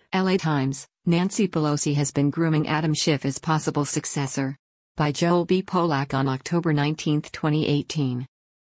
LA Times, Nancy Pelosi has been grooming Adam Schiff as possible successor. By Joel B. Polak on October 19, 2018.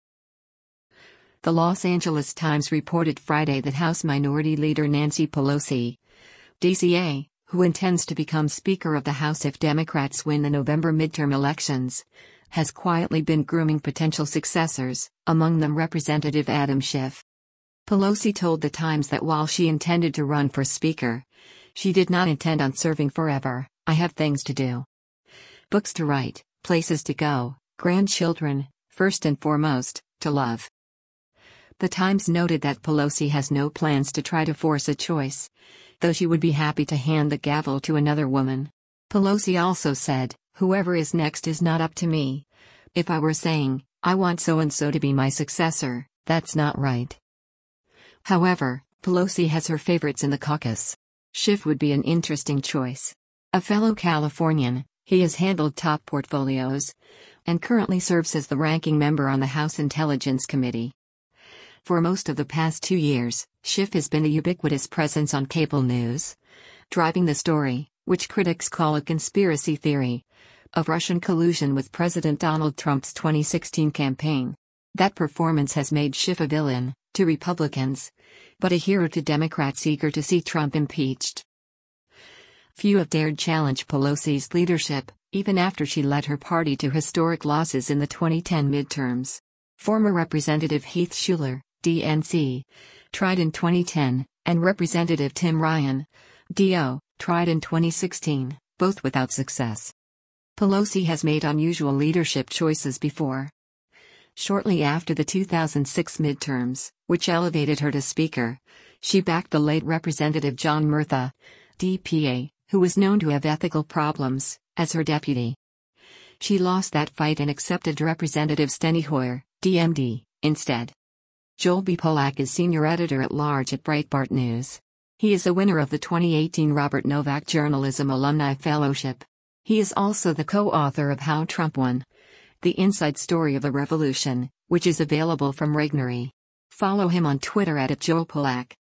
The Los Angeles Times reported Friday that House Minority Leader Nancy Pelosi, DCA, who intends to become Speaker of the House if Democrats win the November midterm elections, has quietly been grooming potential successors, among them Representative Adam Schiff. Pelosi told the Times that while she intended to run for Speaker, she did not intend on serving forever. "I have things to do. Books to write, places to go, grandchildren, first and foremost, to love." The Times noted that Pelosi has no plans to try to force a choice, though she would be happy to hand the gavel to another woman. Pelosi also said, "Whoever is next is not up to me. If I were saying, I want so-and-so to be my successor, that's not right." However, Pelosi has her favorites in the caucus. Schiff would be an interesting choice. A fellow Californian, he has handled top portfolios, and currently serves as the ranking member on the House Intelligence Committee. For most of the past 2 years, Schiff has been a ubiquitous presence on cable news, driving the story, which critics call a conspiracy theory, of Russian collusion with President Donald Trump's 2016 campaign. That performance has made Schiff a villain to Republicans, but a hero to Democrats eager to see Trump impeached. Few have dared challenge Pelosi's leadership, even after she led her party to historic losses in the 2010 midterms. Former Representative Heath Shuler, DNC, tried in 2010, and Representative Tim Ryan, DO, tried in 2016, both without success. Pelosi has made unusual leadership choices before. Shortly after the 2006 midterms, which elevated her to Speaker, she backed the late Representative John Murtha, DPA, who was known to have ethical problems, as her deputy. She lost that fight and accepted Representative Steny Hoyer, DMD, instead. Joel B. Polak is senior editor-at-large at Breitbart News. He is a winner of the 2018 Robert Novak Journalism Alumni Fellowship. He is also the co-author of How Trump Won: The Inside Story of a Revolution, which is available from Regnery. Follow him on Twitter @JoelPolak.